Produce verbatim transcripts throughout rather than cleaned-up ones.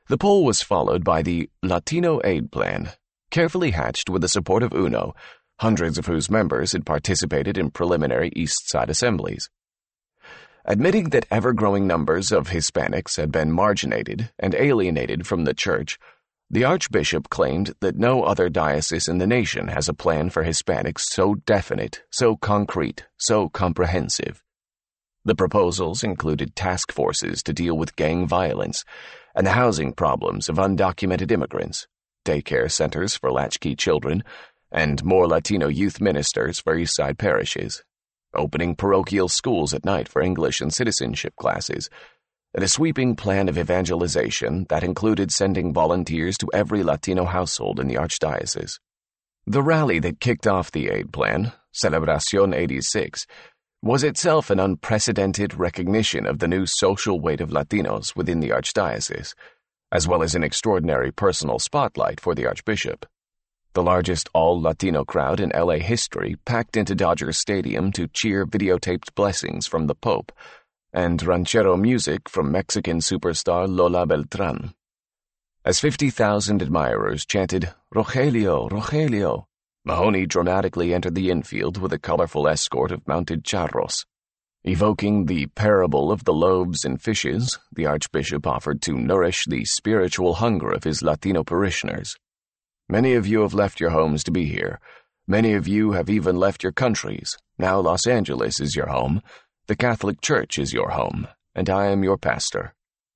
The poll was followed by the Latino Aid Plan, carefully hatched with the support of UNO, hundreds of whose members had participated in preliminary East Side assemblies. Admitting that ever-growing numbers of Hispanics had been marginated and alienated from the church, the Archbishop claimed that no other diocese in the nation has a plan for Hispanics so definite, so concrete, so comprehensive. The proposals included task forces to deal with gang violence and the housing problems of undocumented immigrants, daycare centers for latchkey children, and more Latino youth ministers for Eastside parishes, opening parochial schools at night for English and citizenship classes, and a sweeping plan of evangelization that included sending volunteers to every Latino household in the Archdiocese. The rally that kicked off the aid plan, Celebración eighty-six, was itself an unprecedented recognition of the new social weight of Latinos within the Archdiocese, as well as an extraordinary personal spotlight for the Archbishop. The largest all-Latino crowd in L A history packed into Dodger Stadium to cheer videotaped blessings from the Pope and ranchero music from Mexican superstar Lola Beltrán. As fifty thousand admirers chanted, "Rogelio, Rogelio," Mahony dramatically entered the infield with a colorful escort of mounted charros. Evoking the parable of the loaves and fishes, the Archbishop offered to nourish the spiritual hunger of his Latino parishioners. Many of you have left your homes to be here. Many of you have even left your countries. Now Los Angeles is your home, the Catholic Church is your home, and I am your pastor.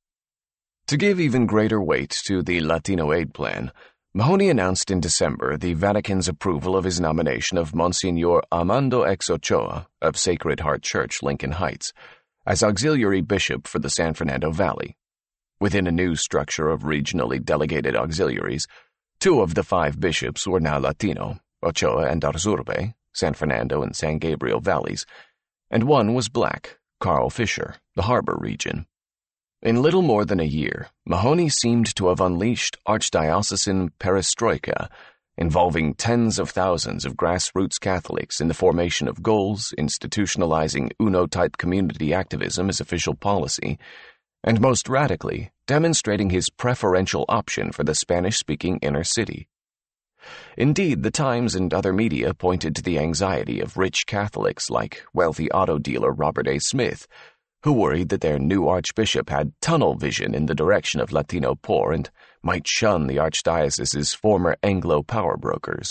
To give even greater weight to the Latino Aid Plan, Mahony announced in December the Vatican's approval of his nomination of Monsignor Armando X. Ochoa of Sacred Heart Church, Lincoln Heights, as auxiliary bishop for the San Fernando Valley. Within a new structure of regionally delegated auxiliaries, two of the five bishops were now Latino, Ochoa and Arzurbe, San Fernando and San Gabriel Valleys, and one was black, Carl Fisher, the Harbor region. In little more than a year, Mahony seemed to have unleashed archdiocesan perestroika, involving tens of thousands of grassroots Catholics in the formation of goals, institutionalizing UNO-type community activism as official policy, and most radically, demonstrating his preferential option for the Spanish-speaking inner city. Indeed, the Times and other media pointed to the anxiety of rich Catholics like wealthy auto dealer Robert A. Smith, who worried that their new archbishop had tunnel vision in the direction of Latino poor and might shun the archdiocese's former Anglo power brokers.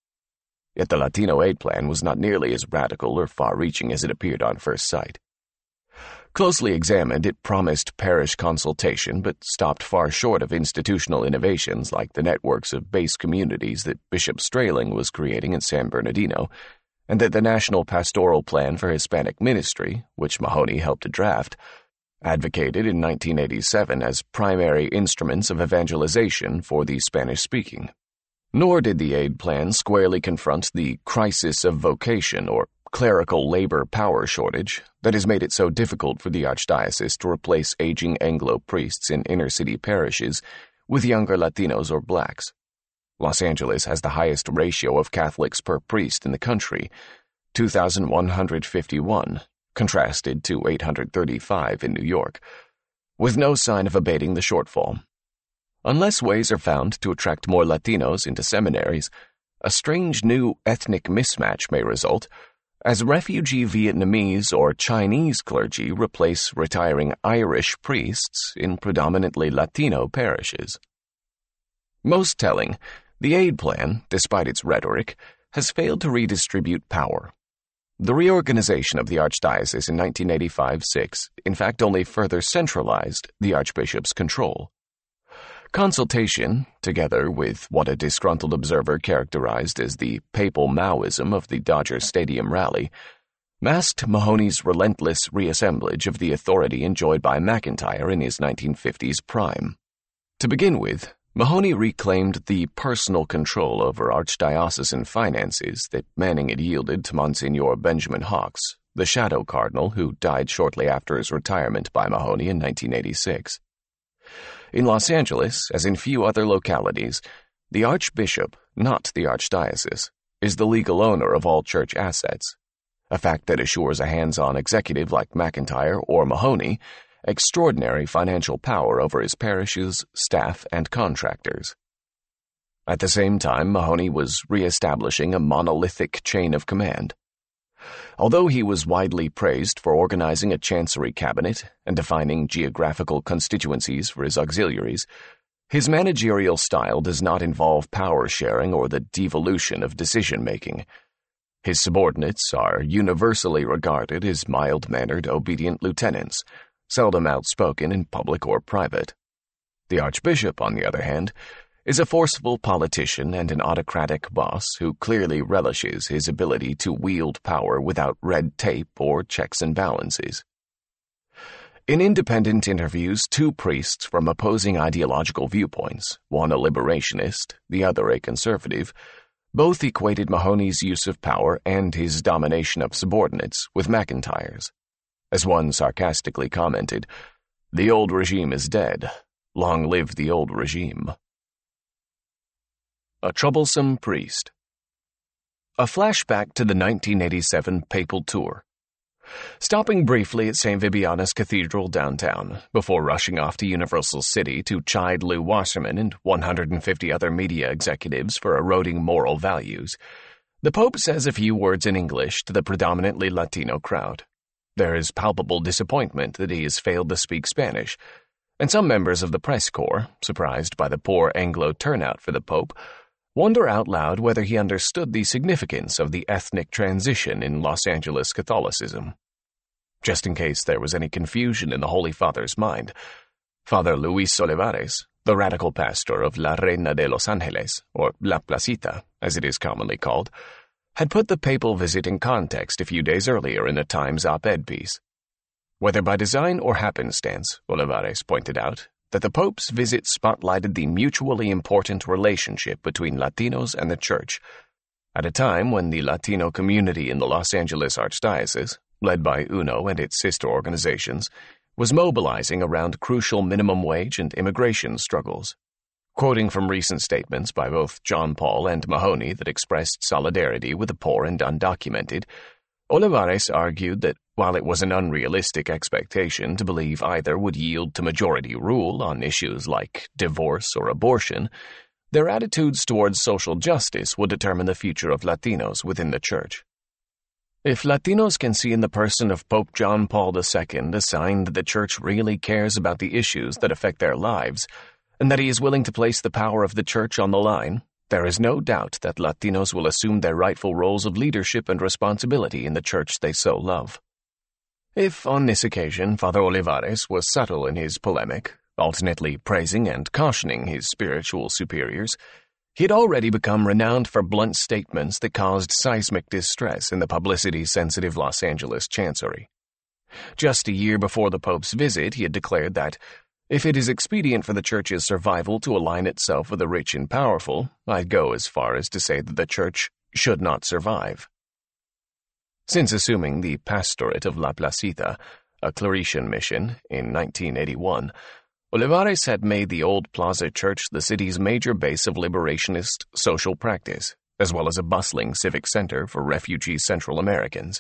Yet the Latino Aid Plan was not nearly as radical or far-reaching as it appeared on first sight. Closely examined, it promised parish consultation, but stopped far short of institutional innovations like the networks of base communities that Bishop Strayling was creating in San Bernardino, and that the National Pastoral Plan for Hispanic Ministry, which Mahony helped to draft, advocated in nineteen eighty-seven as primary instruments of evangelization for the Spanish-speaking. Nor did the aid plan squarely confront the crisis of vocation or clerical labor power shortage that has made it so difficult for the Archdiocese to replace aging Anglo priests in inner-city parishes with younger Latinos or blacks. Los Angeles has the highest ratio of Catholics per priest in the country, two thousand one hundred fifty-one, contrasted to eight hundred thirty-five in New York, with no sign of abating the shortfall. Unless ways are found to attract more Latinos into seminaries, a strange new ethnic mismatch may result, as refugee Vietnamese or Chinese clergy replace retiring Irish priests in predominantly Latino parishes. Most telling, the aid plan, despite its rhetoric, has failed to redistribute power. The reorganization of the Archdiocese in nineteen eighty-five six, in fact, only further centralized the Archbishop's control. Consultation, together with what a disgruntled observer characterized as the papal Maoism of the Dodger Stadium rally, masked Mahony's relentless reassemblage of the authority enjoyed by McIntyre in his nineteen fifties prime. To begin with, Mahony reclaimed the personal control over archdiocesan finances that Manning had yielded to Monsignor Benjamin Hawks, the shadow cardinal who died shortly after his retirement by Mahony in nineteen eighty-six. In Los Angeles, as in few other localities, the Archbishop, not the Archdiocese, is the legal owner of all church assets, a fact that assures a hands-on executive like McIntyre or Mahony extraordinary financial power over his parishes, staff, and contractors. At the same time, Mahony was re-establishing a monolithic chain of command. Although he was widely praised for organizing a chancery cabinet and defining geographical constituencies for his auxiliaries, his managerial style does not involve power sharing or the devolution of decision-making. His subordinates are universally regarded as mild-mannered, obedient lieutenants, seldom outspoken in public or private. The Archbishop, on the other hand, is a forceful politician and an autocratic boss who clearly relishes his ability to wield power without red tape or checks and balances. In independent interviews, two priests from opposing ideological viewpoints, one a liberationist, the other a conservative, both equated Mahony's use of power and his domination of subordinates with McIntyre's. As one sarcastically commented, "The old regime is dead. Long live the old regime." A troublesome priest. A flashback to the nineteen eighty-seven papal tour. Stopping briefly at Saint Vibiana's Cathedral downtown, before rushing off to Universal City to chide Lew Wasserman and one hundred fifty other media executives for eroding moral values, the Pope says a few words in English to the predominantly Latino crowd. There is palpable disappointment that he has failed to speak Spanish, and some members of the press corps, surprised by the poor Anglo turnout for the Pope, wonder out loud whether he understood the significance of the ethnic transition in Los Angeles Catholicism. Just in case there was any confusion in the Holy Father's mind, Father Luis Olivares, the radical pastor of La Reina de los Ángeles, or La Placita, as it is commonly called, had put the papal visit in context a few days earlier in a Times op-ed piece. Whether by design or happenstance, Olivares pointed out, that the Pope's visit spotlighted the mutually important relationship between Latinos and the Church, at a time when the Latino community in the Los Angeles Archdiocese, led by UNO and its sister organizations, was mobilizing around crucial minimum wage and immigration struggles. Quoting from recent statements by both John Paul and Mahony that expressed solidarity with the poor and undocumented, Olivares argued that while it was an unrealistic expectation to believe either would yield to majority rule on issues like divorce or abortion, their attitudes towards social justice would determine the future of Latinos within the Church. If Latinos can see in the person of Pope John Paul the Second a sign that the Church really cares about the issues that affect their lives, and that he is willing to place the power of the Church on the line, there is no doubt that Latinos will assume their rightful roles of leadership and responsibility in the Church they so love. If, on this occasion, Father Olivares was subtle in his polemic, alternately praising and cautioning his spiritual superiors, he had already become renowned for blunt statements that caused seismic distress in the publicity-sensitive Los Angeles Chancery. Just a year before the Pope's visit, he had declared that, "If it is expedient for the Church's survival to align itself with the rich and powerful, I'd go as far as to say that the Church should not survive." Since assuming the pastorate of La Placita, a Claretian mission, in nineteen eighty-one, Olivares had made the Old Plaza Church the city's major base of liberationist social practice, as well as a bustling civic center for refugee Central Americans.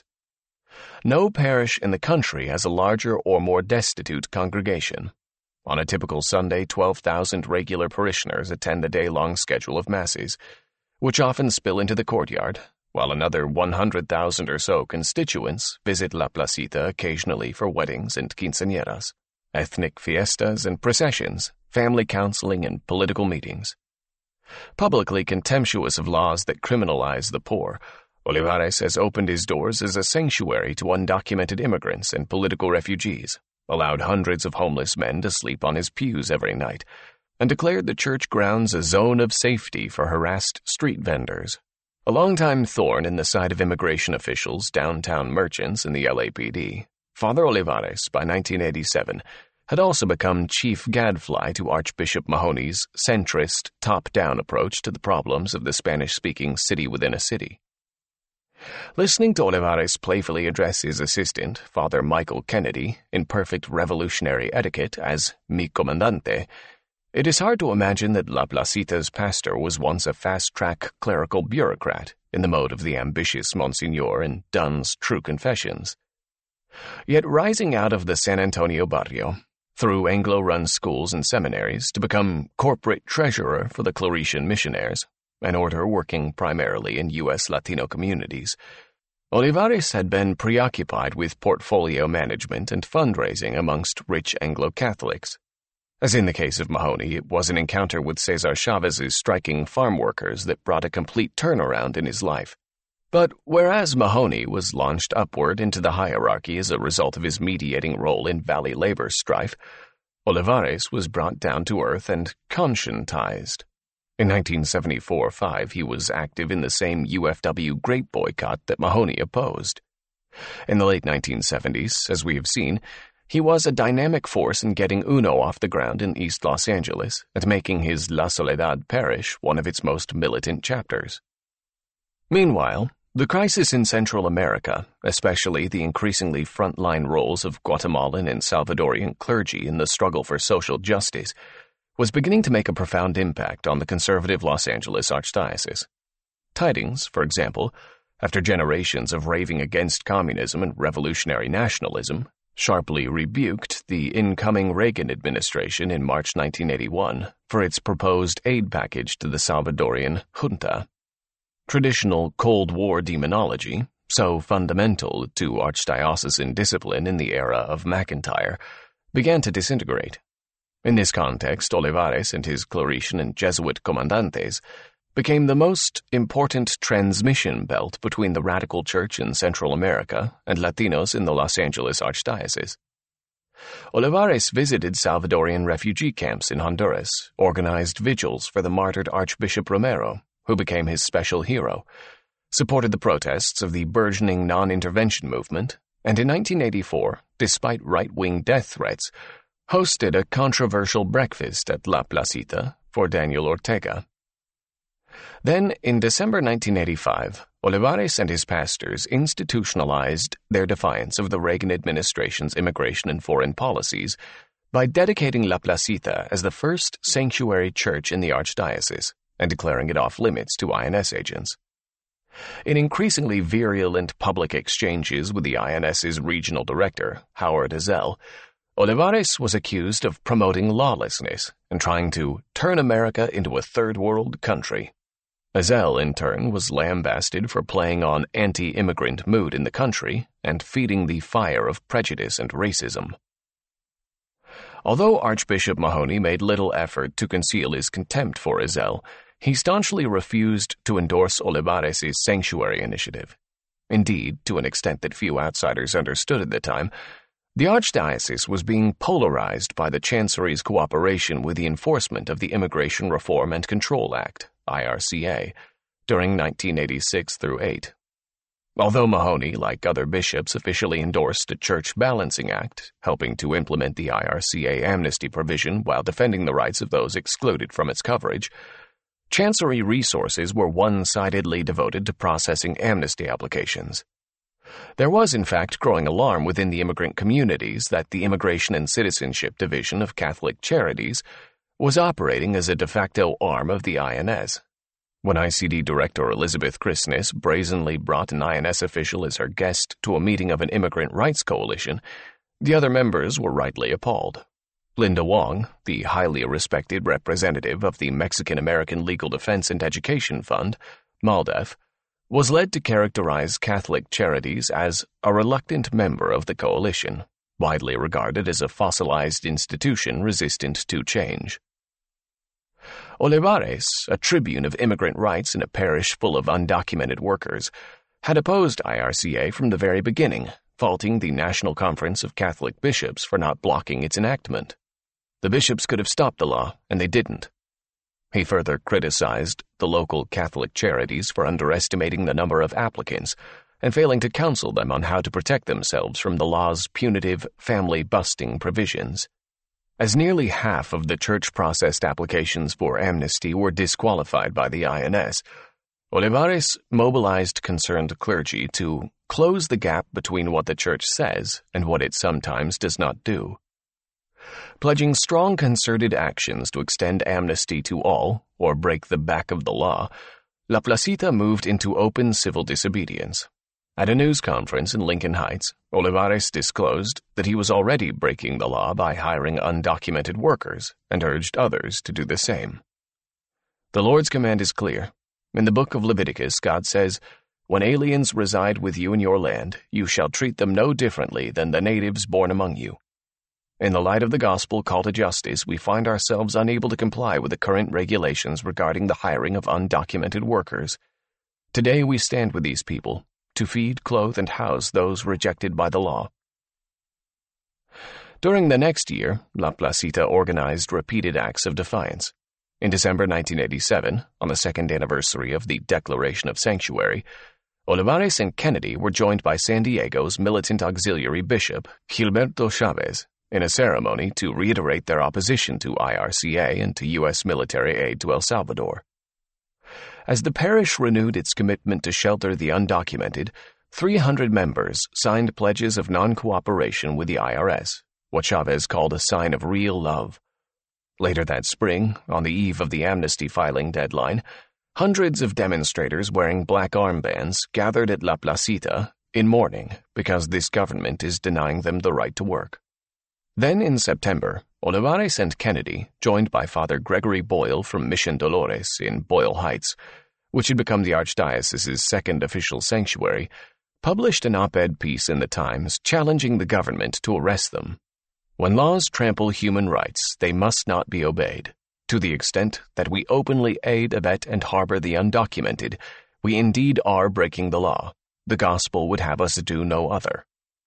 No parish in the country has a larger or more destitute congregation. On a typical Sunday, twelve thousand regular parishioners attend the day-long schedule of masses, which often spill into the courtyard, while another one hundred thousand or so constituents visit La Placita occasionally for weddings and quinceañeras, ethnic fiestas and processions, family counseling and political meetings. Publicly contemptuous of laws that criminalize the poor, Olivares has opened his doors as a sanctuary to undocumented immigrants and political refugees, allowed hundreds of homeless men to sleep on his pews every night, and declared the church grounds a zone of safety for harassed street vendors. A longtime thorn in the side of immigration officials, downtown merchants, and the L A P D, Father Olivares, by nineteen eighty-seven, had also become chief gadfly to Archbishop Mahony's centrist, top-down approach to the problems of the Spanish-speaking city within a city. Listening to Olivares playfully address his assistant, Father Michael Kennedy, in perfect revolutionary etiquette as mi comandante, it is hard to imagine that La Placita's pastor was once a fast-track clerical bureaucrat in the mode of the ambitious Monsignor in Donne's True Confessions. Yet rising out of the San Antonio barrio, through Anglo-run schools and seminaries to become corporate treasurer for the Claretian Missionaries, an order working primarily in U S Latino communities, Olivares had been preoccupied with portfolio management and fundraising amongst rich Anglo-Catholics. As in the case of Mahoney, it was an encounter with Cesar Chavez's striking farm workers that brought a complete turnaround in his life. But whereas Mahoney was launched upward into the hierarchy as a result of his mediating role in Valley labor strife, Olivares was brought down to earth and conscientized. In nineteen seventy-four five, he was active in the same U F W grape boycott that Mahoney opposed. In the late nineteen seventies, as we have seen, he was a dynamic force in getting UNO off the ground in East Los Angeles and making his La Soledad parish one of its most militant chapters. Meanwhile, the crisis in Central America, especially the increasingly frontline roles of Guatemalan and Salvadorian clergy in the struggle for social justice, was beginning to make a profound impact on the conservative Los Angeles Archdiocese. Tidings, for example, after generations of raving against communism and revolutionary nationalism, sharply rebuked the incoming Reagan administration in March nineteen eighty-one for its proposed aid package to the Salvadorian junta. Traditional Cold War demonology, so fundamental to archdiocesan discipline in the era of McIntyre, began to disintegrate. In this context, Olivares and his Claretian and Jesuit comandantes became the most important transmission belt between the radical church in Central America and Latinos in the Los Angeles Archdiocese. Olivares visited Salvadorian refugee camps in Honduras, organized vigils for the martyred Archbishop Romero, who became his special hero, supported the protests of the burgeoning non-intervention movement, and in nineteen eighty-four, despite right-wing death threats, hosted a controversial breakfast at La Placita for Daniel Ortega. Then, in December nineteen eighty-five, Olivares and his pastors institutionalized their defiance of the Reagan administration's immigration and foreign policies by dedicating La Placita as the first sanctuary church in the archdiocese and declaring it off-limits to I N S agents. In increasingly virulent public exchanges with the INS's regional director, Howard Ezell, Olivares was accused of promoting lawlessness and trying to turn America into a third-world country. Ezell, in turn, was lambasted for playing on anti-immigrant mood in the country and feeding the fire of prejudice and racism. Although Archbishop Mahoney made little effort to conceal his contempt for Ezell, he staunchly refused to endorse Olivares' sanctuary initiative. Indeed, to an extent that few outsiders understood at the time, the Archdiocese was being polarized by the Chancery's cooperation with the enforcement of the Immigration Reform and Control Act, I R C A, during nineteen eighty-six through eight. Although Mahoney, like other bishops, officially endorsed a Church Balancing Act, helping to implement the I R C A amnesty provision while defending the rights of those excluded from its coverage, Chancery resources were one-sidedly devoted to processing amnesty applications. There was, in fact, growing alarm within the immigrant communities that the Immigration and Citizenship Division of Catholic Charities was operating as a de facto arm of the I N S. When I C D Director Elizabeth Christness brazenly brought an I N S official as her guest to a meeting of an immigrant rights coalition, the other members were rightly appalled. Linda Wong, the highly respected representative of the Mexican-American Legal Defense and Education Fund, MALDEF, was led to characterize Catholic Charities as a reluctant member of the coalition, widely regarded as a fossilized institution resistant to change. Olivares, a tribune of immigrant rights in a parish full of undocumented workers, had opposed I R C A from the very beginning, faulting the National Conference of Catholic Bishops for not blocking its enactment. The bishops could have stopped the law, and they didn't. He further criticized the local Catholic charities for underestimating the number of applicants and failing to counsel them on how to protect themselves from the law's punitive family-busting provisions. As nearly half of the church-processed applications for amnesty were disqualified by the I N S, Olivares mobilized concerned clergy to close the gap between what the church says and what it sometimes does not do. Pledging strong concerted actions to extend amnesty to all, or break the back of the law, La Placita moved into open civil disobedience. At a news conference in Lincoln Heights, Olivares disclosed that he was already breaking the law by hiring undocumented workers and urged others to do the same. The Lord's command is clear. In the book of Leviticus, God says, "When aliens reside with you in your land, you shall treat them no differently than the natives born among you." In the light of the gospel call to justice, we find ourselves unable to comply with the current regulations regarding the hiring of undocumented workers. Today we stand with these people to feed, clothe, and house those rejected by the law. During the next year, La Placita organized repeated acts of defiance. In December nineteen eighty-seven, on the second anniversary of the Declaration of Sanctuary, Olivares and Kennedy were joined by San Diego's militant auxiliary bishop, Gilberto Chavez, in a ceremony to reiterate their opposition to I R C A and to U S military aid to El Salvador. As the parish renewed its commitment to shelter the undocumented, three hundred members signed pledges of non-cooperation with the I R S, what Chavez called a sign of real love. Later that spring, on the eve of the amnesty filing deadline, hundreds of demonstrators wearing black armbands gathered at La Placita in mourning because this government is denying them the right to work. Then in September, Olivares and Kennedy, joined by Father Gregory Boyle from Mission Dolores in Boyle Heights, which had become the Archdiocese's second official sanctuary, published an op-ed piece in the Times challenging the government to arrest them. When laws trample human rights, they must not be obeyed. To the extent that we openly aid, abet, and harbor the undocumented, we indeed are breaking the law. The gospel would have us do no other.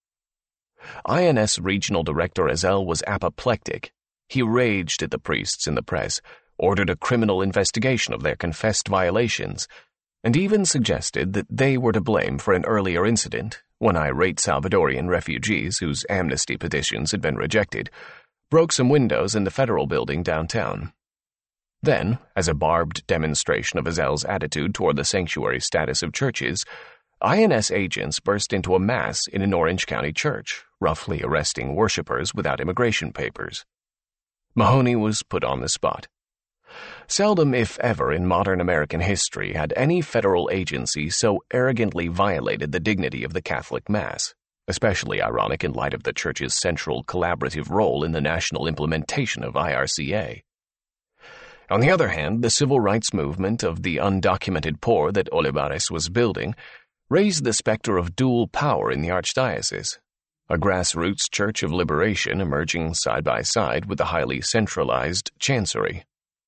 I N S Regional Director Ezell was apoplectic. He raged at the priests in the press, ordered a criminal investigation of their confessed violations, and even suggested that they were to blame for an earlier incident when irate Salvadorian refugees whose amnesty petitions had been rejected broke some windows in the federal building downtown. Then, as a barbed demonstration of Ezell's attitude toward the sanctuary status of churches, I N S agents burst into a mass in an Orange County church, roughly arresting worshippers without immigration papers. Mahoney was put on the spot. Seldom, if ever, in modern American history had any federal agency so arrogantly violated the dignity of the Catholic Mass, especially ironic in light of the Church's central collaborative role in the national implementation of I R C A. On the other hand, the civil rights movement of the undocumented poor that Olivares was building raised the specter of dual power in the Archdiocese, a grassroots church of liberation emerging side by side with the highly centralized chancery.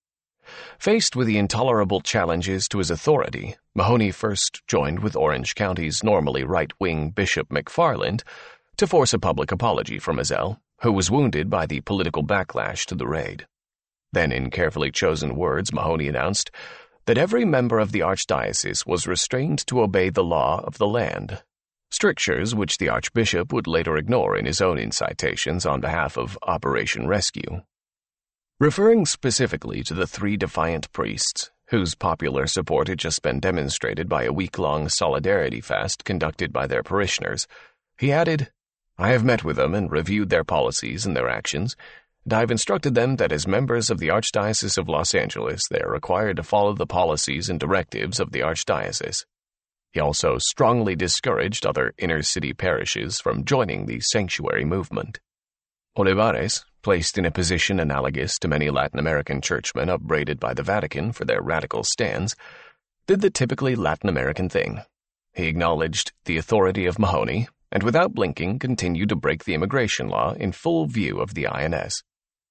Faced with the intolerable challenges to his authority, Mahoney first joined with Orange County's normally right-wing Bishop McFarland to force a public apology from Ezell, who was wounded by the political backlash to the raid. Then, in carefully chosen words, Mahoney announced that every member of the Archdiocese was restrained to obey the law of the land, strictures which the Archbishop would later ignore in his own incitations on behalf of Operation Rescue. Referring specifically to the three defiant priests, whose popular support had just been demonstrated by a week-long solidarity fast conducted by their parishioners, he added, "I have met with them and reviewed their policies and their actions, and I have instructed them that as members of the Archdiocese of Los Angeles they are required to follow the policies and directives of the Archdiocese." He also strongly discouraged other inner-city parishes from joining the sanctuary movement. Olivares, placed in a position analogous to many Latin American churchmen upbraided by the Vatican for their radical stands, did the typically Latin American thing. He acknowledged the authority of Mahoney, and without blinking continued to break the immigration law in full view of the I N S.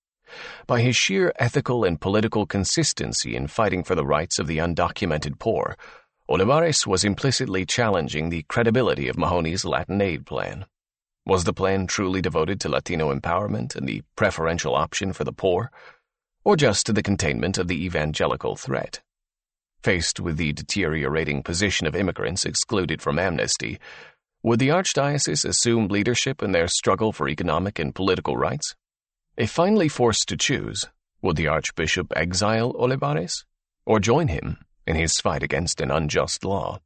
By his sheer ethical and political consistency in fighting for the rights of the undocumented poor, Olivares was implicitly challenging the credibility of Mahoney's Latin aid plan. Was the plan truly devoted to Latino empowerment and the preferential option for the poor, or just to the containment of the evangelical threat? Faced with the deteriorating position of immigrants excluded from amnesty, would the Archdiocese assume leadership in their struggle for economic and political rights? If finally forced to choose, would the Archbishop exile Olivares, or join him in his fight against an unjust law?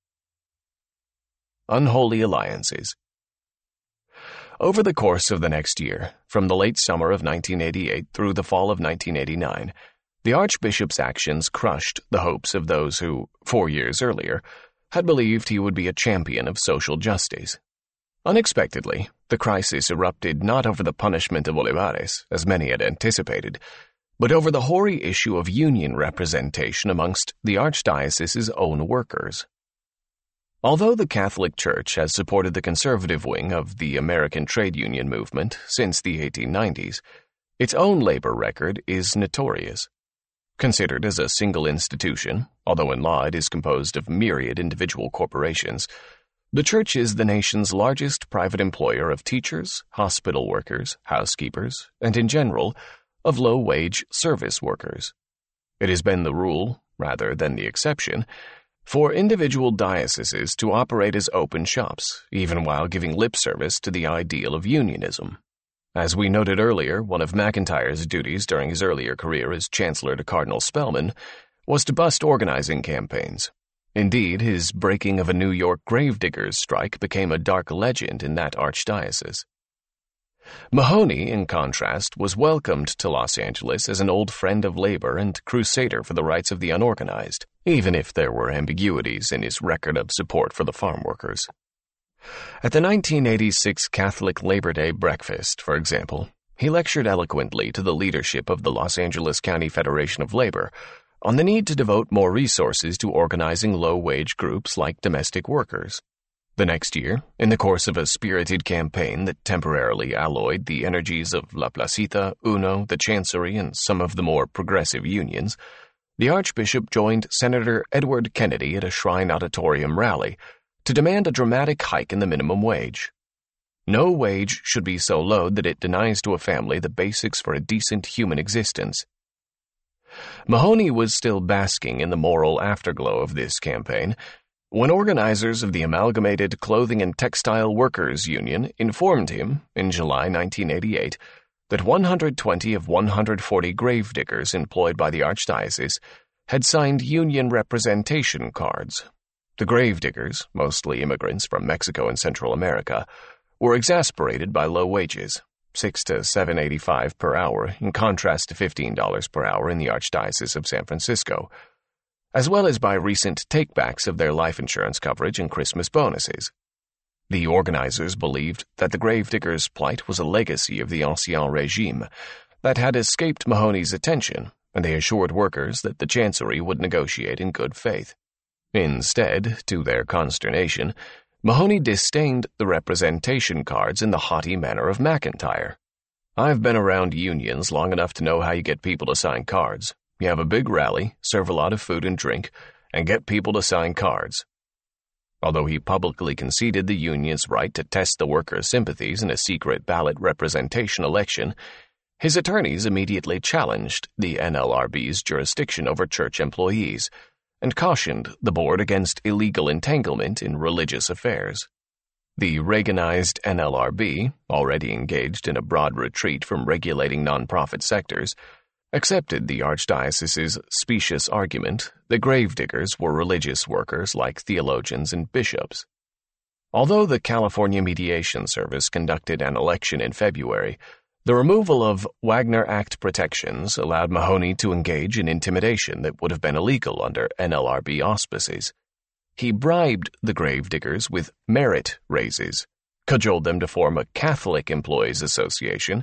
Unholy alliances. Over the course of the next year, from the late summer of nineteen eighty-eight through the fall of nineteen eighty-nine, the Archbishop's actions crushed the hopes of those who, four years earlier, had believed he would be a champion of social justice. Unexpectedly, the crisis erupted not over the punishment of Olivares, as many had anticipated, but over the hoary issue of union representation amongst the archdiocese's own workers. Although the Catholic Church has supported the conservative wing of the American trade union movement since the eighteen nineties, its own labor record is notorious. Considered as a single institution, although in law it is composed of myriad individual corporations, the Church is the nation's largest private employer of teachers, hospital workers, housekeepers, and in general, of low-wage service workers. It has been the rule, rather than the exception, for individual dioceses to operate as open shops, even while giving lip service to the ideal of unionism. As we noted earlier, one of McIntyre's duties during his earlier career as Chancellor to Cardinal Spellman was to bust organizing campaigns. Indeed, his breaking of a New York gravediggers' strike became a dark legend in that archdiocese. Mahoney, in contrast, was welcomed to Los Angeles as an old friend of labor and crusader for the rights of the unorganized, even if there were ambiguities in his record of support for the farm workers. At the nineteen eighty-six Catholic Labor Day breakfast, for example, he lectured eloquently to the leadership of the Los Angeles County Federation of Labor on the need to devote more resources to organizing low-wage groups like domestic workers. The next year, in the course of a spirited campaign that temporarily alloyed the energies of La Placita, UNO, the Chancery, and some of the more progressive unions, the Archbishop joined Senator Edward Kennedy at a Shrine Auditorium rally to demand a dramatic hike in the minimum wage. No wage should be so low that it denies to a family the basics for a decent human existence. Mahoney was still basking in the moral afterglow of this campaign when organizers of the Amalgamated Clothing and Textile Workers Union informed him, in July nineteen eighty-eight, that one hundred twenty of one hundred forty gravediggers employed by the Archdiocese had signed union representation cards. The gravediggers, mostly immigrants from Mexico and Central America, were exasperated by low wages, six to seven eighty-five per hour, in contrast to fifteen dollars per hour in the Archdiocese of San Francisco, as well as by recent takebacks of their life insurance coverage and Christmas bonuses. The organizers believed that the gravediggers' plight was a legacy of the Ancien Regime that had escaped Mahoney's attention, and they assured workers that the Chancery would negotiate in good faith. Instead, to their consternation, Mahoney disdained the representation cards in the haughty manner of McIntyre. "I've been around unions long enough to know how you get people to sign cards. You have a big rally, serve a lot of food and drink, and get people to sign cards." Although he publicly conceded the union's right to test the workers' sympathies in a secret ballot representation election, his attorneys immediately challenged the N L R B's jurisdiction over church employees and cautioned the board against illegal entanglement in religious affairs. The Reaganized N L R B, already engaged in a broad retreat from regulating nonprofit sectors, accepted the Archdiocese's specious argument that gravediggers were religious workers like theologians and bishops. Although the California Mediation Service conducted an election in February, the removal of Wagner Act protections allowed Mahoney to engage in intimidation that would have been illegal under N L R B auspices. He bribed the gravediggers with merit raises, cajoled them to form a Catholic Employees Association,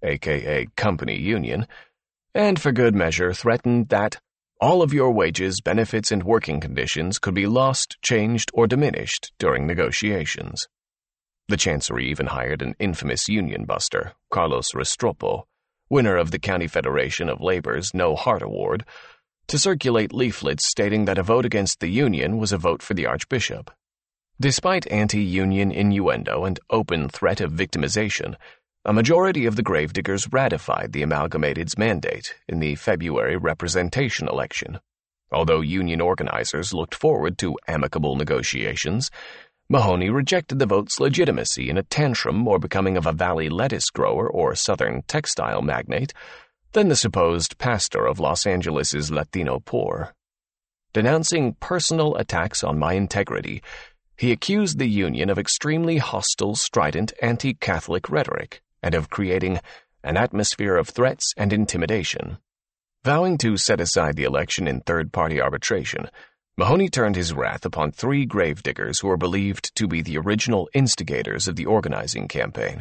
aka Company Union, and for good measure threatened that all of your wages, benefits, and working conditions could be lost, changed, or diminished during negotiations. The Chancery even hired an infamous union buster, Carlos Restrepo, winner of the County Federation of Labor's No Heart Award, to circulate leaflets stating that a vote against the union was a vote for the Archbishop. Despite anti-union innuendo and open threat of victimization, a majority of the gravediggers ratified the Amalgamated's mandate in the February representation election. Although union organizers looked forward to amicable negotiations, Mahoney rejected the vote's legitimacy in a tantrum more becoming of a valley lettuce grower or southern textile magnate than the supposed pastor of Los Angeles's Latino poor. Denouncing personal attacks on my integrity, he accused the union of extremely hostile, strident, anti-Catholic rhetoric and of creating an atmosphere of threats and intimidation. Vowing to set aside the election in third-party arbitration, Mahoney turned his wrath upon three gravediggers who were believed to be the original instigators of the organizing campaign.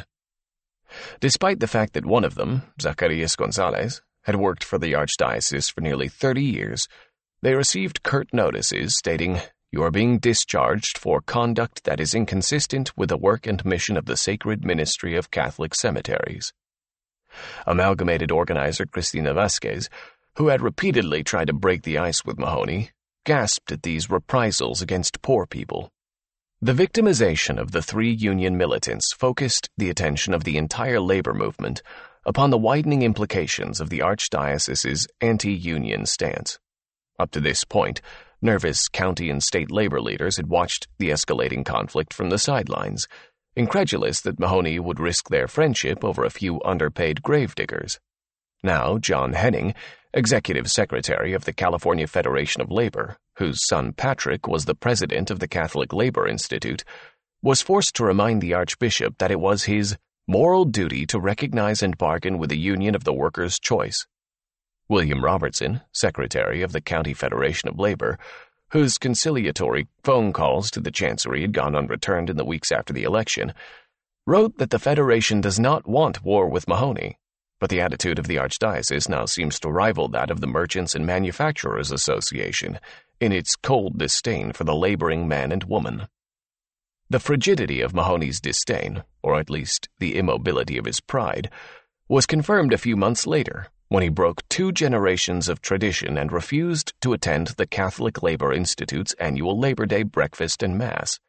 Despite the fact that one of them, Zacarias Gonzalez, had worked for the Archdiocese for nearly thirty years, they received curt notices stating, "You are being discharged for conduct that is inconsistent with the work and mission of the Sacred Ministry of Catholic Cemeteries." Amalgamated organizer Cristina Vasquez, who had repeatedly tried to break the ice with Mahoney, gasped at these reprisals against poor people. The victimization of the three union militants focused the attention of the entire labor movement upon the widening implications of the Archdiocese's anti-union stance. Up to this point, nervous county and state labor leaders had watched the escalating conflict from the sidelines, incredulous that Mahoney would risk their friendship over a few underpaid gravediggers. Now, John Henning, executive secretary of the California Federation of Labor, whose son Patrick was the president of the Catholic Labor Institute, was forced to remind the Archbishop that it was his moral duty to recognize and bargain with the union of the workers' choice. William Robertson, secretary of the County Federation of Labor, whose conciliatory phone calls to the Chancery had gone unreturned in the weeks after the election, wrote that the Federation does not want war with Mahoney, but the attitude of the Archdiocese now seems to rival that of the Merchants and Manufacturers Association in its cold disdain for the laboring man and woman. The frigidity of Mahoney's disdain, or at least the immobility of his pride, was confirmed a few months later when he broke two generations of tradition and refused to attend the Catholic Labor Institute's annual Labor Day breakfast and Mass.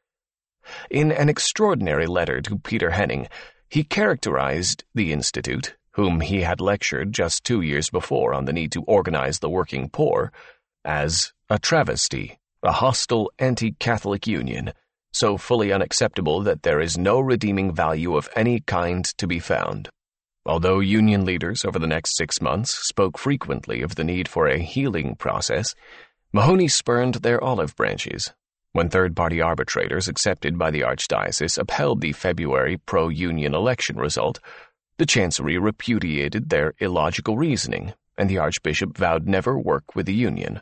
In an extraordinary letter to Peter Henning, he characterized the Institute, whom he had lectured just two years before on the need to organize the working poor, as a travesty, a hostile anti-Catholic union, so fully unacceptable that there is no redeeming value of any kind to be found. Although union leaders over the next six months spoke frequently of the need for a healing process, Mahoney spurned their olive branches. When third-party arbitrators accepted by the Archdiocese upheld the February pro-union election result, the Chancery repudiated their illogical reasoning, and the Archbishop vowed never work with the union.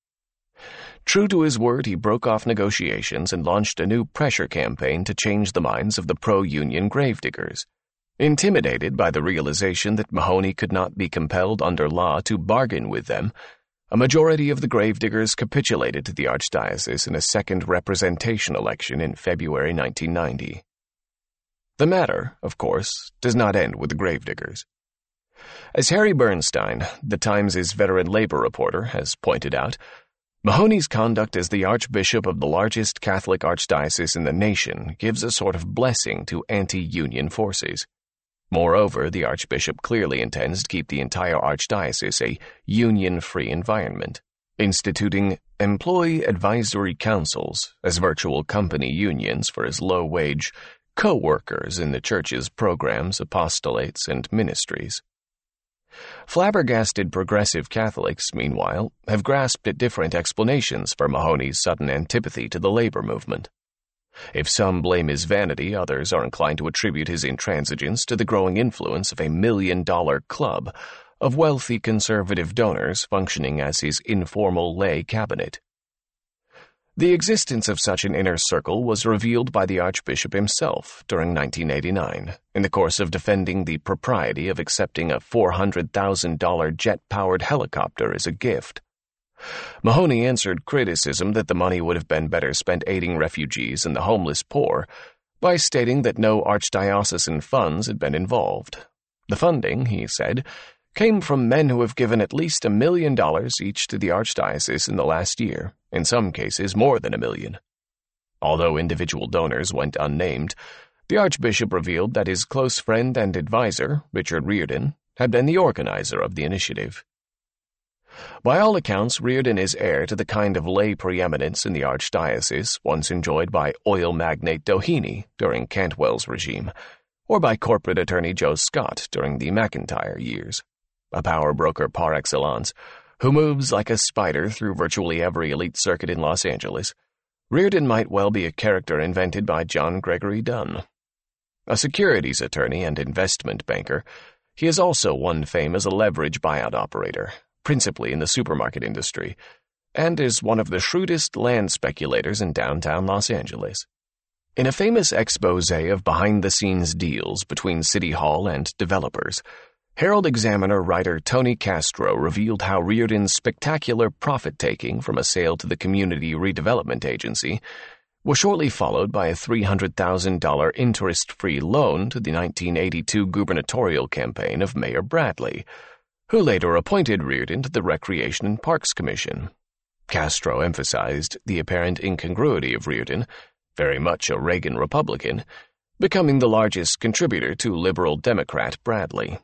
True to his word, he broke off negotiations and launched a new pressure campaign to change the minds of the pro-union gravediggers. Intimidated by the realization that Mahoney could not be compelled under law to bargain with them, a majority of the gravediggers capitulated to the Archdiocese in a second representation election in February nineteen ninety. The matter, of course, does not end with the gravediggers. As Harry Bernstein, the Times' veteran labor reporter, has pointed out, Mahoney's conduct as the Archbishop of the largest Catholic archdiocese in the nation gives a sort of blessing to anti-union forces. Moreover, the Archbishop clearly intends to keep the entire archdiocese a union-free environment, instituting employee advisory councils as virtual company unions for his low-wage co-workers in the Church's programs, apostolates, and ministries. Flabbergasted progressive Catholics, meanwhile, have grasped at different explanations for Mahoney's sudden antipathy to the labor movement. If some blame his vanity, others are inclined to attribute his intransigence to the growing influence of a million-dollar club of wealthy conservative donors functioning as his informal lay cabinet. The existence of such an inner circle was revealed by the Archbishop himself during nineteen eighty-nine, in the course of defending the propriety of accepting a four hundred thousand dollars jet-powered helicopter as a gift. Mahoney answered criticism that the money would have been better spent aiding refugees and the homeless poor by stating that no archdiocesan funds had been involved. The funding, he said, came from men who have given at least a million dollars each to the Archdiocese in the last year, in some cases more than a million. Although individual donors went unnamed, the Archbishop revealed that his close friend and advisor, Richard Riordan, had been the organizer of the initiative. By all accounts, Riordan is heir to the kind of lay preeminence in the Archdiocese once enjoyed by oil magnate Doheny during Cantwell's regime, or by corporate attorney Joe Scott during the McIntyre years. A power broker par excellence, who moves like a spider through virtually every elite circuit in Los Angeles, Riordan might well be a character invented by John Gregory Dunn. A securities attorney and investment banker, he has also won fame as a leverage buyout operator, principally in the supermarket industry, and is one of the shrewdest land speculators in downtown Los Angeles. In a famous expose of behind-the-scenes deals between City Hall and developers, Herald Examiner writer Tony Castro revealed how Reardon's spectacular profit-taking from a sale to the Community Redevelopment Agency was shortly followed by a three hundred thousand dollars interest-free loan to the nineteen eighty-two gubernatorial campaign of Mayor Bradley, who later appointed Reardon to the Recreation and Parks Commission. Castro emphasized the apparent incongruity of Reardon, very much a Reagan Republican, becoming the largest contributor to liberal Democrat Bradley.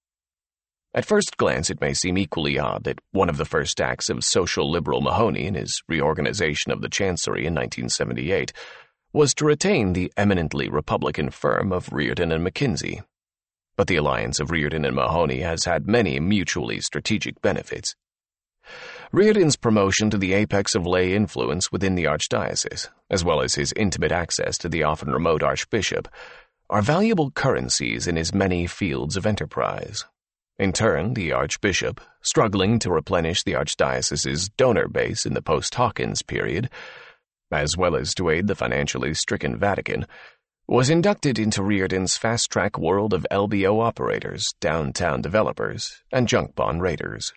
At first glance, it may seem equally odd that one of the first acts of social liberal Mahoney in his reorganization of the Chancery in nineteen seventy-eight was to retain the eminently Republican firm of Reardon and McKinsey. But the alliance of Reardon and Mahoney has had many mutually strategic benefits. Reardon's promotion to the apex of lay influence within the archdiocese, as well as his intimate access to the often remote archbishop, are valuable currencies in his many fields of enterprise. In turn, the archbishop, struggling to replenish the archdiocese's donor base in the post-Hawkins period, as well as to aid the financially stricken Vatican, was inducted into Reardon's fast-track world of L B O operators, downtown developers, and junk bond raiders.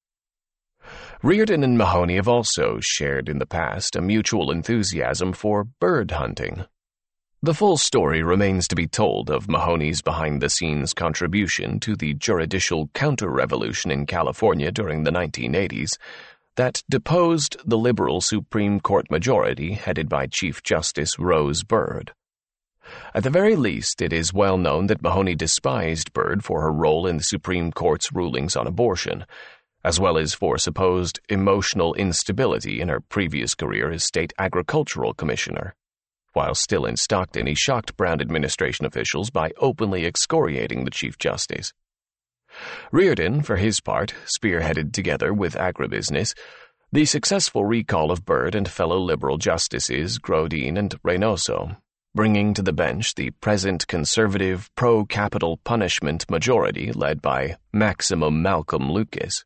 Reardon and Mahoney have also shared in the past a mutual enthusiasm for bird hunting. The full story remains to be told of Mahoney's behind-the-scenes contribution to the juridical counter-revolution in California during the nineteen eighties that deposed the liberal Supreme Court majority headed by Chief Justice Rose Bird. At the very least, it is well known that Mahoney despised Bird for her role in the Supreme Court's rulings on abortion, as well as for supposed emotional instability in her previous career as state agricultural commissioner. While still in Stockton, he shocked Brown administration officials by openly excoriating the Chief Justice. Reardon, for his part, spearheaded together with agribusiness the successful recall of Bird and fellow liberal justices Grodin and Reynoso, bringing to the bench the present conservative pro-capital punishment majority led by Maximum Malcolm Lucas.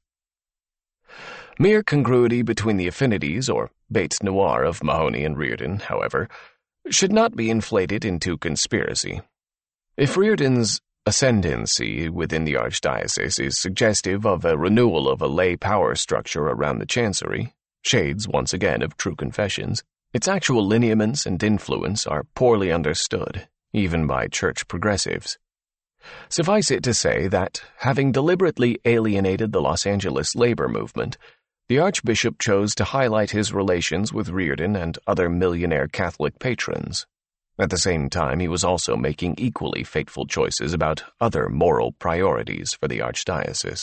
Mere congruity between the affinities, or bête noire, of Mahoney and Reardon, however, should not be inflated into conspiracy. If Reardon's ascendancy within the archdiocese is suggestive of a renewal of a lay power structure around the Chancery, shades, once again, of true confessions, its actual lineaments and influence are poorly understood, even by church progressives. Suffice it to say that, having deliberately alienated the Los Angeles labor movement, the Archbishop chose to highlight his relations with Reardon and other millionaire Catholic patrons. At the same time, he was also making equally fateful choices about other moral priorities for the archdiocese.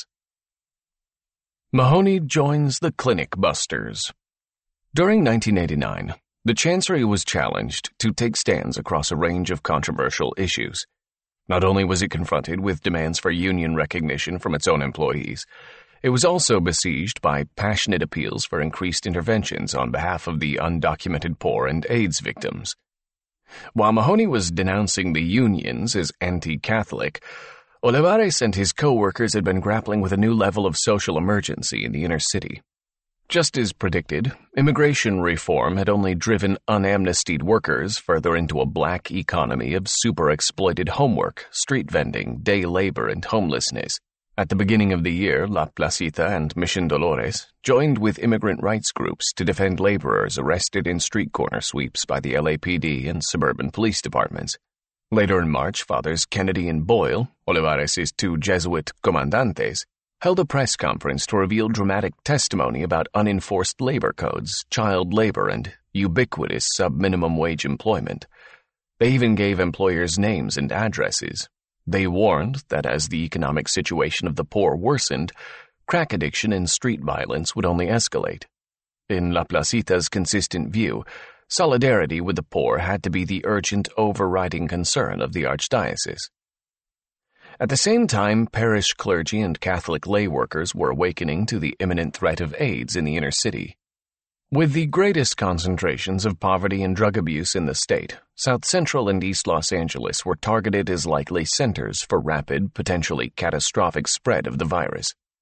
Mahoney joins the Clinic Busters. During nineteen eighty-nine, the Chancery was challenged to take stands across a range of controversial issues. Not only was it confronted with demands for union recognition from its own employees, it was also besieged by passionate appeals for increased interventions on behalf of the undocumented poor and AIDS victims. While Mahoney was denouncing the unions as anti-Catholic, Olivares and his co-workers had been grappling with a new level of social emergency in the inner city. Just as predicted, immigration reform had only driven unamnestied workers further into a black economy of super-exploited homework, street vending, day labor, and homelessness. At the beginning of the year, La Placita and Mission Dolores joined with immigrant rights groups to defend laborers arrested in street corner sweeps by the L A P D and suburban police departments. Later in March, Fathers Kennedy and Boyle, Olivares' two Jesuit comandantes, held a press conference to reveal dramatic testimony about unenforced labor codes, child labor, and ubiquitous sub-minimum wage employment. They even gave employers' names and addresses. They warned that as the economic situation of the poor worsened, crack addiction and street violence would only escalate. In La Placita's consistent view, solidarity with the poor had to be the urgent overriding concern of the archdiocese. At the same time, parish clergy and Catholic lay workers were awakening to the imminent threat of AIDS in the inner city. With the greatest concentrations of poverty and drug abuse in the state, South Central and East Los Angeles were targeted as likely centers for rapid, potentially catastrophic spread of the virus.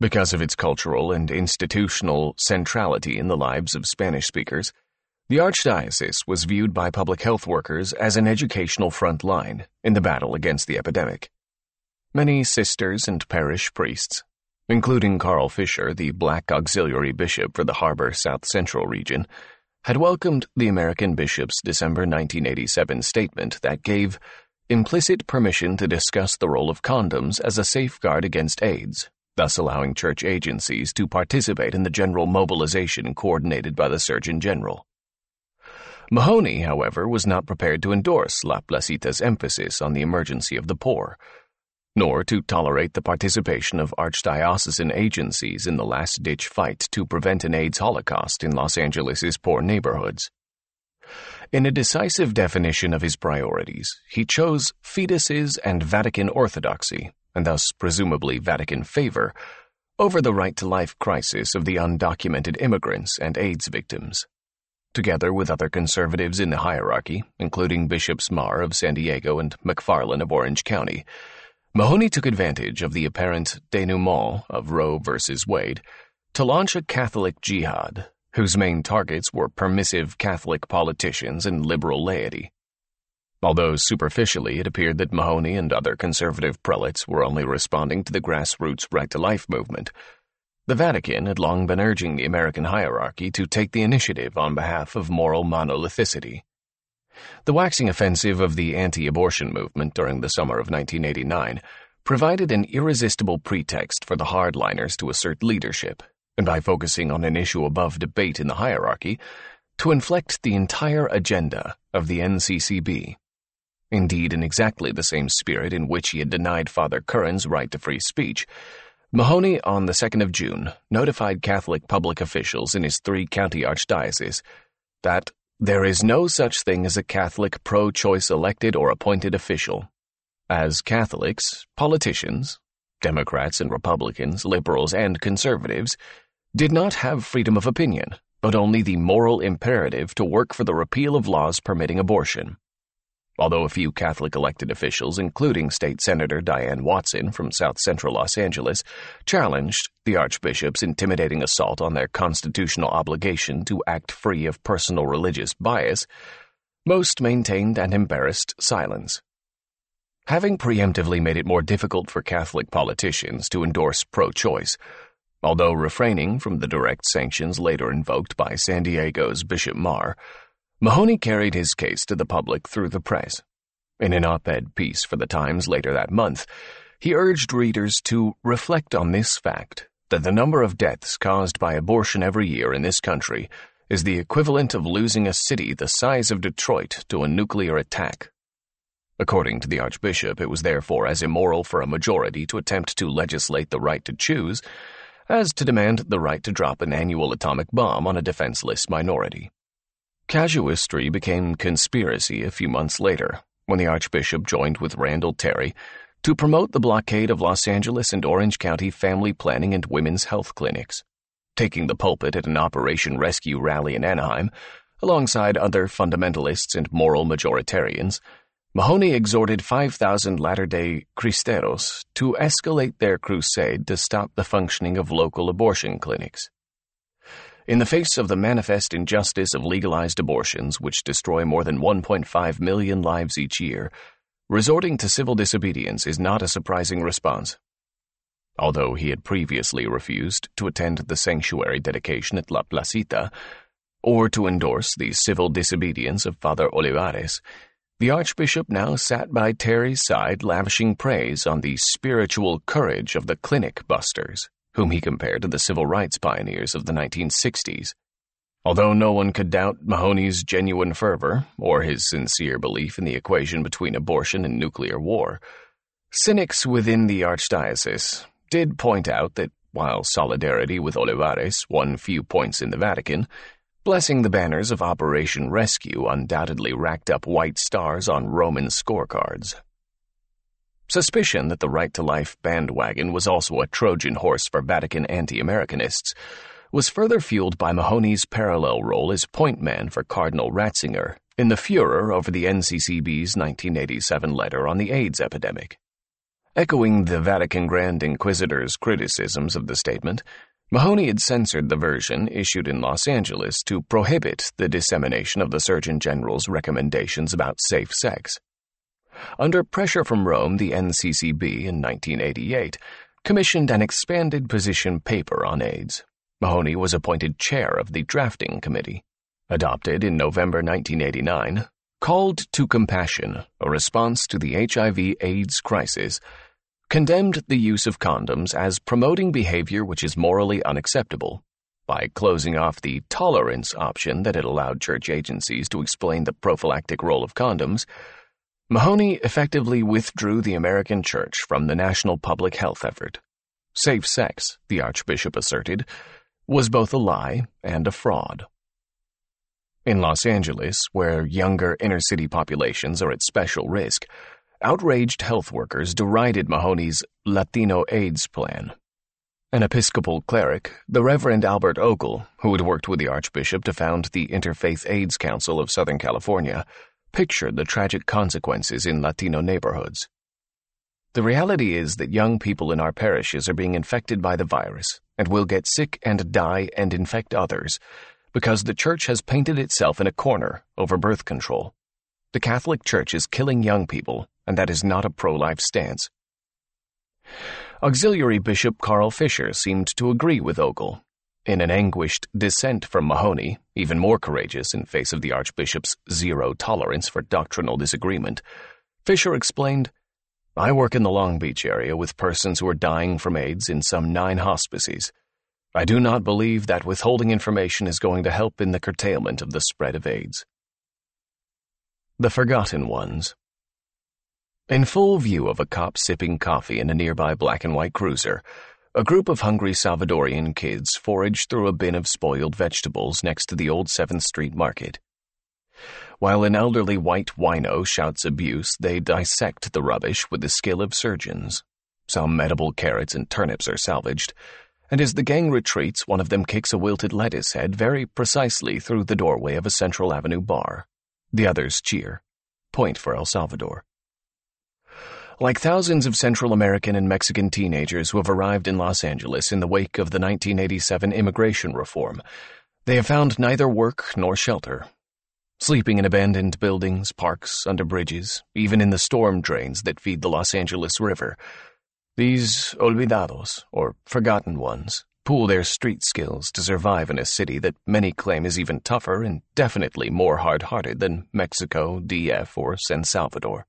Because of its cultural and institutional centrality in the lives of Spanish speakers, the Archdiocese was viewed by public health workers as an educational front line in the battle against the epidemic. Many sisters and parish priests, including Carl Fisher, the black auxiliary bishop for the Harbor South Central region, had welcomed the American bishop's December nineteen eighty-seven statement that gave implicit permission to discuss the role of condoms as a safeguard against AIDS, thus allowing church agencies to participate in the general mobilization coordinated by the Surgeon General. Mahony, however, was not prepared to endorse La Placita's emphasis on the emergency of the poor, nor to tolerate the participation of archdiocesan agencies in the last-ditch fight to prevent an AIDS holocaust in Los Angeles' poor neighborhoods. In a decisive definition of his priorities, he chose fetuses and Vatican orthodoxy, and thus presumably Vatican favor, over the right-to-life crisis of the undocumented immigrants and AIDS victims. Together with other conservatives in the hierarchy, including Bishops Maher of San Diego and McFarland of Orange County, Mahony took advantage of the apparent denouement of Roe versus Wade to launch a Catholic jihad, whose main targets were permissive Catholic politicians and liberal laity. Although superficially it appeared that Mahony and other conservative prelates were only responding to the grassroots right-to-life movement, the Vatican had long been urging the American hierarchy to take the initiative on behalf of moral monolithicity. The waxing offensive of the anti-abortion movement during the summer of nineteen eighty-nine provided an irresistible pretext for the hardliners to assert leadership, and by focusing on an issue above debate in the hierarchy, to inflect the entire agenda of the N C C B. Indeed, in exactly the same spirit in which he had denied Father Curran's right to free speech, Mahony, on the second of June, notified Catholic public officials in his three-county archdiocese that there is no such thing as a Catholic pro-choice elected or appointed official. As Catholics, politicians, Democrats and Republicans, liberals and conservatives, did not have freedom of opinion, but only the moral imperative to work for the repeal of laws permitting abortion. Although a few Catholic elected officials, including State Senator Diane Watson from South Central Los Angeles, challenged the Archbishop's intimidating assault on their constitutional obligation to act free of personal religious bias, most maintained an embarrassed silence. Having preemptively made it more difficult for Catholic politicians to endorse pro-choice, although refraining from the direct sanctions later invoked by San Diego's Bishop Maher, Mahony carried his case to the public through the press. In an op-ed piece for the Times later that month, he urged readers to reflect on this fact, that the number of deaths caused by abortion every year in this country is the equivalent of losing a city the size of Detroit to a nuclear attack. According to the Archbishop, it was therefore as immoral for a majority to attempt to legislate the right to choose as to demand the right to drop an annual atomic bomb on a defenseless minority. Casuistry became conspiracy a few months later, when the Archbishop joined with Randall Terry to promote the blockade of Los Angeles and Orange County family planning and women's health clinics. Taking the pulpit at an Operation Rescue rally in Anaheim, alongside other fundamentalists and moral majoritarians, Mahony exhorted five thousand Latter-day Cristeros to escalate their crusade to stop the functioning of local abortion clinics. In the face of the manifest injustice of legalized abortions, which destroy more than one point five million lives each year, resorting to civil disobedience is not a surprising response. Although he had previously refused to attend the sanctuary dedication at La Placita, or to endorse the civil disobedience of Father Olivares, the Archbishop now sat by Terry's side lavishing praise on the spiritual courage of the clinic busters, whom he compared to the civil rights pioneers of the nineteen sixties. Although no one could doubt Mahony's genuine fervor or his sincere belief in the equation between abortion and nuclear war, cynics within the Archdiocese did point out that while solidarity with Olivares won few points in the Vatican, blessing the banners of Operation Rescue undoubtedly racked up white stars on Roman scorecards. Suspicion that the right-to-life bandwagon was also a Trojan horse for Vatican anti-Americanists was further fueled by Mahony's parallel role as point man for Cardinal Ratzinger in the furor over the N C C B's nineteen eighty-seven letter on the AIDS epidemic. Echoing the Vatican Grand Inquisitor's criticisms of the statement, Mahoney had censored the version issued in Los Angeles to prohibit the dissemination of the Surgeon General's recommendations about safe sex. Under pressure from Rome, the N C C B in nineteen eighty-eight commissioned an expanded position paper on AIDS. Mahoney was appointed chair of the drafting committee. Adopted in November nineteen eighty-nine, Called to Compassion, a response to the H I V AIDS crisis, condemned the use of condoms as promoting behavior which is morally unacceptable. By closing off the tolerance option that had allowed church agencies to explain the prophylactic role of condoms, Mahoney effectively withdrew the American Church from the national public health effort. Safe sex, the Archbishop asserted, was both a lie and a fraud. In Los Angeles, where younger inner-city populations are at special risk, outraged health workers derided Mahoney's Latino AIDS plan. An Episcopal cleric, the Reverend Albert Ogle, who had worked with the Archbishop to found the Interfaith AIDS Council of Southern California, pictured the tragic consequences in Latino neighborhoods. The reality is that young people in our parishes are being infected by the virus and will get sick and die and infect others because the Church has painted itself in a corner over birth control. The Catholic Church is killing young people, and that is not a pro-life stance. Auxiliary Bishop Carl Fisher seemed to agree with Ogle. In an anguished dissent from Mahoney, even more courageous in face of the Archbishop's zero tolerance for doctrinal disagreement, Fisher explained, "I work in the Long Beach area with persons who are dying from AIDS in some nine hospices. I do not believe that withholding information is going to help in the curtailment of the spread of AIDS." The Forgotten Ones. In full view of a cop sipping coffee in a nearby black-and-white cruiser, a group of hungry Salvadorian kids foraged through a bin of spoiled vegetables next to the old seventh Street Market. While an elderly white wino shouts abuse, they dissect the rubbish with the skill of surgeons. Some edible carrots and turnips are salvaged, and as the gang retreats, one of them kicks a wilted lettuce head very precisely through the doorway of a Central Avenue bar. The others cheer. Point for El Salvador. Like thousands of Central American and Mexican teenagers who have arrived in Los Angeles in the wake of the nineteen eighty-seven immigration reform, they have found neither work nor shelter. Sleeping in abandoned buildings, parks, under bridges, even in the storm drains that feed the Los Angeles River, these olvidados, or forgotten ones, pool their street skills to survive in a city that many claim is even tougher and definitely more hard-hearted than Mexico, D F, or San Salvador.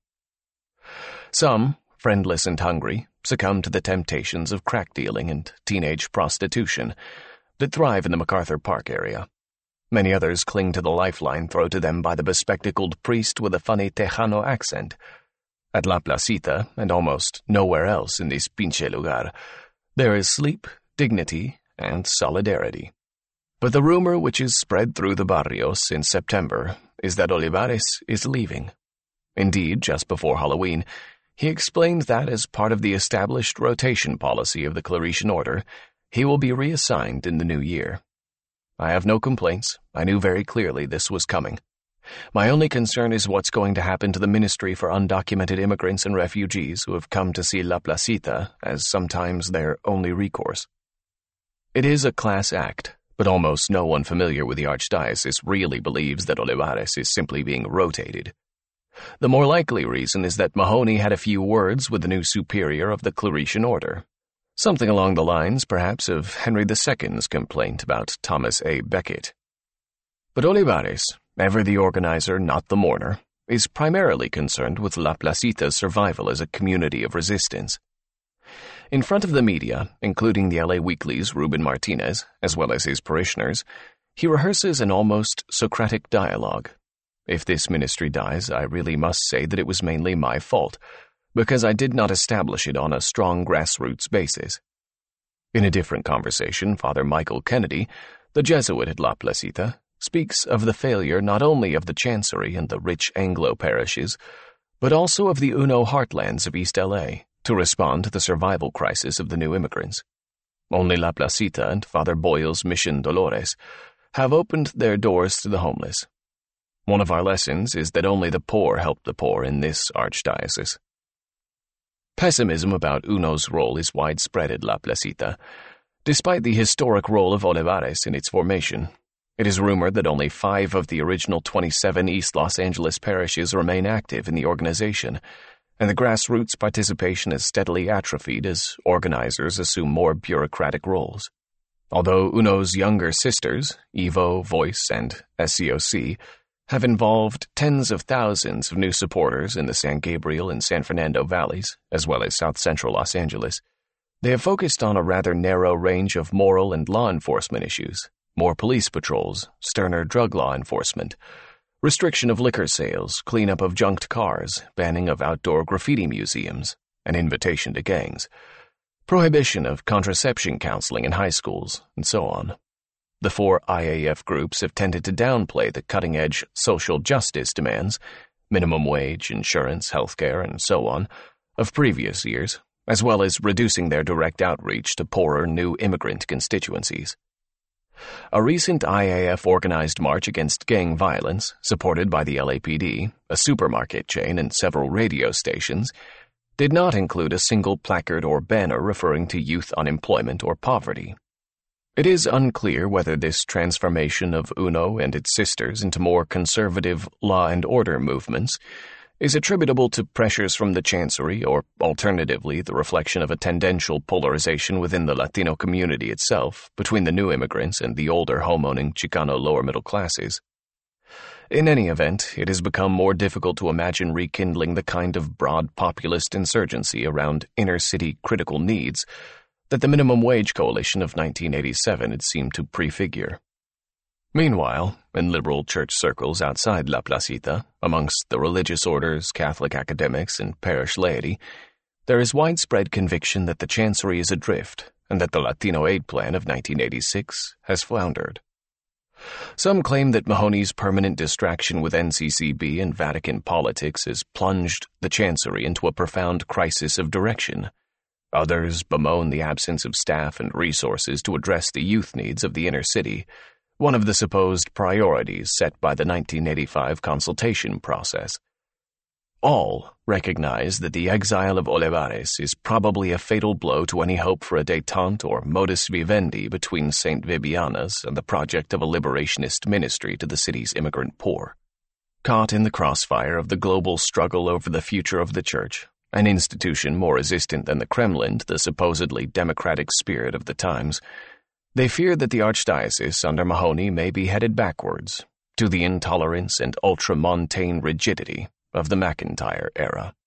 Some, friendless and hungry, succumb to the temptations of crack dealing and teenage prostitution that thrive in the MacArthur Park area. Many others cling to the lifeline thrown to them by the bespectacled priest with a funny Tejano accent. At La Placita, and almost nowhere else in this pinche lugar, there is sleep, dignity, and solidarity. But the rumor which is spread through the barrios in September is that Olivares is leaving. Indeed, just before Halloween, he explained that as part of the established rotation policy of the Claretian Order, he will be reassigned in the new year. I have no complaints. I knew very clearly this was coming. My only concern is what's going to happen to the Ministry for Undocumented Immigrants and Refugees who have come to see La Placita as sometimes their only recourse. It is a class act, but almost no one familiar with the Archdiocese really believes that Olivares is simply being rotated. The more likely reason is that Mahoney had a few words with the new superior of the Claretian Order. Something along the lines, perhaps, of Henry the Second's complaint about Thomas A. Becket. But Olivares, ever the organizer, not the mourner, is primarily concerned with La Placita's survival as a community of resistance. In front of the media, including the L A Weekly's Ruben Martinez, as well as his parishioners, he rehearses an almost Socratic dialogue. If this ministry dies, I really must say that it was mainly my fault, because I did not establish it on a strong grassroots basis. In a different conversation, Father Michael Kennedy, the Jesuit at La Placita, speaks of the failure not only of the Chancery and the rich Anglo parishes, but also of the Uno heartlands of East L A to respond to the survival crisis of the new immigrants. Only La Placita and Father Boyle's Mission Dolores have opened their doors to the homeless. One of our lessons is that only the poor help the poor in this archdiocese. Pessimism about Uno's role is widespread at La Placita, despite the historic role of Olivares in its formation. It is rumored that only five of the original twenty-seven East Los Angeles parishes remain active in the organization, and the grassroots participation has steadily atrophied as organizers assume more bureaucratic roles. Although Uno's younger sisters, Evo, Voice, and S C O C, have involved tens of thousands of new supporters in the San Gabriel and San Fernando valleys, as well as South Central Los Angeles, they have focused on a rather narrow range of moral and law enforcement issues: more police patrols, sterner drug law enforcement, restriction of liquor sales, cleanup of junked cars, banning of outdoor graffiti museums, an invitation to gangs, prohibition of contraception counseling in high schools, and so on. The four I A F groups have tended to downplay the cutting-edge social justice demands, minimum wage, insurance, healthcare, and so on, of previous years, as well as reducing their direct outreach to poorer new immigrant constituencies. A recent I A F-organized march against gang violence, supported by the L A P D, a supermarket chain, and several radio stations, did not include a single placard or banner referring to youth unemployment or poverty. It is unclear whether this transformation of Uno and its sisters into more conservative law and order movements is attributable to pressures from the Chancery or, alternatively, the reflection of a tendential polarization within the Latino community itself between the new immigrants and the older home-owning Chicano lower-middle classes. In any event, it has become more difficult to imagine rekindling the kind of broad populist insurgency around inner-city critical needs that the Minimum Wage Coalition of nineteen eighty-seven had seemed to prefigure. Meanwhile, in liberal church circles outside La Placita, amongst the religious orders, Catholic academics, and parish laity, there is widespread conviction that the Chancery is adrift and that the Latino Aid Plan of nineteen eighty-six has floundered. Some claim that Mahoney's permanent distraction with N C C B and Vatican politics has plunged the Chancery into a profound crisis of direction. Others bemoan the absence of staff and resources to address the youth needs of the inner city, one of the supposed priorities set by the nineteen eighty-five consultation process. All recognize that the exile of Olivares is probably a fatal blow to any hope for a détente or modus vivendi between Saint Vibiana's and the project of a liberationist ministry to the city's immigrant poor. Caught in the crossfire of the global struggle over the future of the Church, an institution more resistant than the Kremlin to the supposedly democratic spirit of the times, they fear that the Archdiocese under Mahoney may be headed backwards to the intolerance and ultramontane rigidity of the McIntyre era.